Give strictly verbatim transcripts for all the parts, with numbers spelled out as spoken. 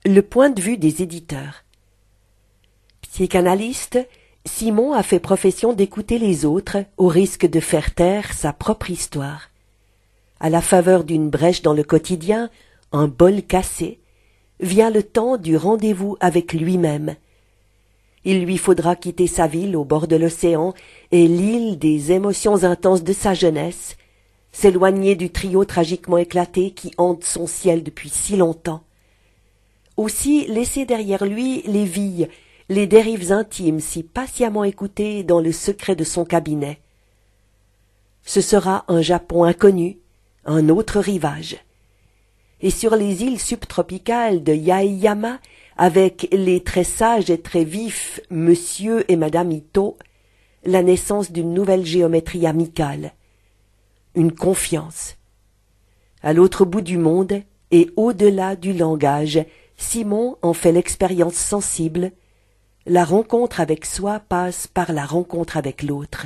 Le point de vue des éditeurs. Psychanalyste, Simon a fait profession d'écouter les autres au risque de faire taire sa propre histoire. À la faveur d'une brèche dans le quotidien, un bol cassé, vient le temps du rendez-vous avec lui-même. Il lui faudra quitter sa ville au bord de l'océan et l'île des émotions intenses de sa jeunesse, s'éloigner du trio tragiquement éclaté qui hante son ciel depuis si longtemps. Aussi laisser derrière lui les vies, les dérives intimes si patiemment écoutées dans le secret de son cabinet. Ce sera un Japon inconnu, un autre rivage. Et sur les îles subtropicales de Yaeyama, avec les très sages et très vifs Monsieur et Madame Ito, la naissance d'une nouvelle géométrie amicale, une confiance. À l'autre bout du monde et au-delà du langage, Simon en fait l'expérience sensible. La rencontre avec soi passe par la rencontre avec l'autre.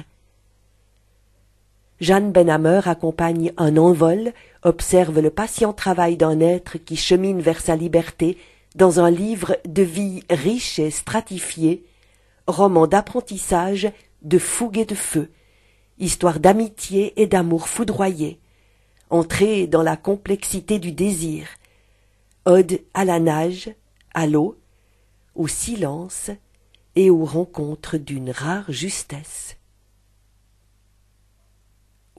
Jeanne Benhammer accompagne un envol, observe le patient travail d'un être qui chemine vers sa liberté dans un livre de vie riche et stratifié, roman d'apprentissage, de fougue et de feu, histoire d'amitié et d'amour foudroyé, entrée dans la complexité du désir, ode à la nage, à l'eau, au silence et aux rencontres d'une rare justesse.